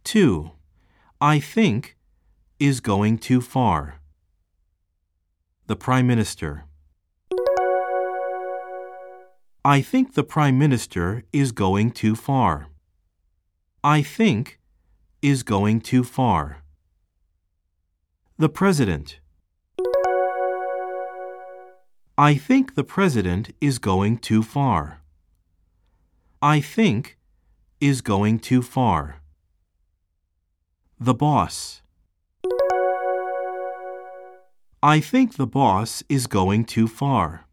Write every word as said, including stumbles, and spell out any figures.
two. I think is going too far. The Prime Minister. I think the Prime Minister is going too far. I think is going too far. The President. I think the President is going too far. I think is going too far. The Boss. I think the boss is going too far.